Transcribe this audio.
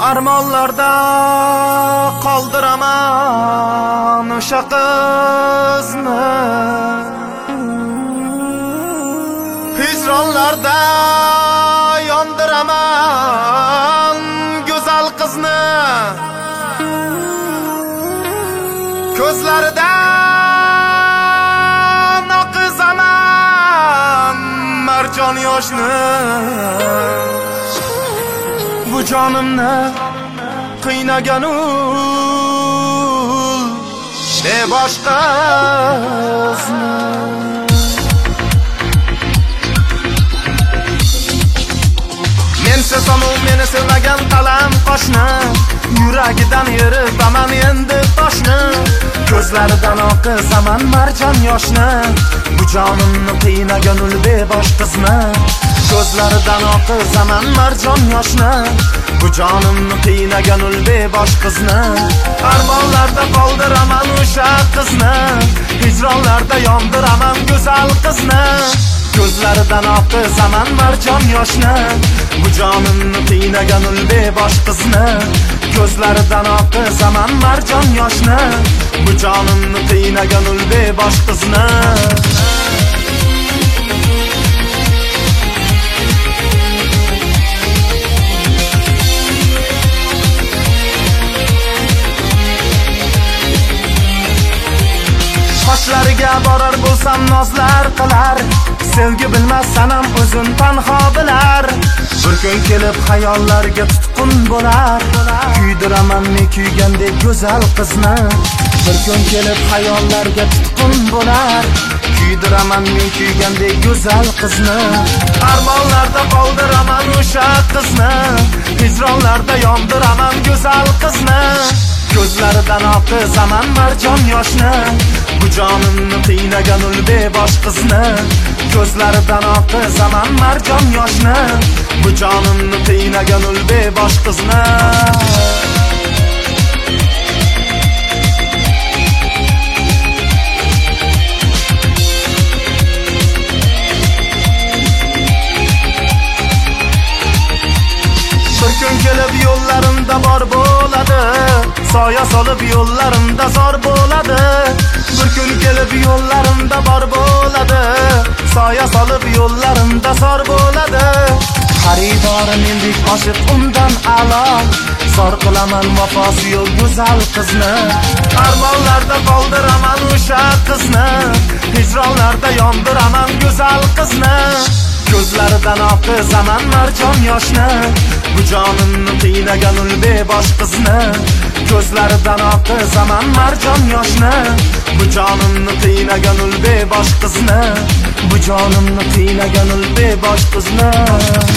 Armonlarda qoldiraman o'sha qizni, hijronlarda yondiraman go'zal qizni. Ko'zlaridan oqizaman marjon yoshni. Bu jonimni qiynagan ul boshqasini. Men sevsam u meni sevmagan qalam qoshni, yuragidan yeribaman endi toshni. Ko'zlaridan oqizaman marjon yoshni. Bu jonimni qiynagan ul bebosh qizni. Ko'zlaridan oqizaman marjon yoshni. Bu jonimni qiynagan ul bebosh qizni. Armonlarda qoldiraman o'sha qizni, hijronlarda yondiraman go'zal qizni. Ko'zlaridan oqizaman marjon yoshni. Bu jonimni qiynagan ul bebosh qizni. Ko'zlaridan oqizaman marjon yoshni. Bu jonimni qiynagan ul bebosh qizni. Qoshlariga borar bo'lsam nozlar qilar, sevgi bilmas sanam o'zin tanho bilar. Bir kun kelib xayollarga tutqun bo'lar, kuydiraman men kuygandek go'zal qizni. Bir kun kelib xayollarga tutqun bo'lar, kuydiraman men kuygandek go'zal qizni. Armonlarda qoldiraman o'sha qizni, hijronlarda yondiraman go'zal qizni. Ko'zlaridan oqizaman marjon yoshni. Bu jonimni qiynagan ul bebosh qizni. Ko'zlaridan oqizaman marjon yoshni. Bu jonimni qiynagan ul bebosh qizni. Bir kun kelib yo'llarimda bor bo'ladi, soya solib yo'llarimda zor bo'ladi. Bir kun kelib yo'llarimda bor bo'ladi, soya solib yo'llarimda zor bo'ladi. Xaridori mendek oshiq undan a'lo, zor qilaman vafosi yo'q go'zal qizni. Armonlarda qoldiraman o'sha qizni, hijronlarda yondiraman go'zal qizni. Ko'zlaridan oqizaman marjon yoshni. Bu jonimni qiynagan ul bebosh qizni. Ko'zlaridan oqizaman marjon yoshni. Bu jonimni qiynagan ul bebosh qizni. Bu jonimni qiynagan ul bebosh qizni.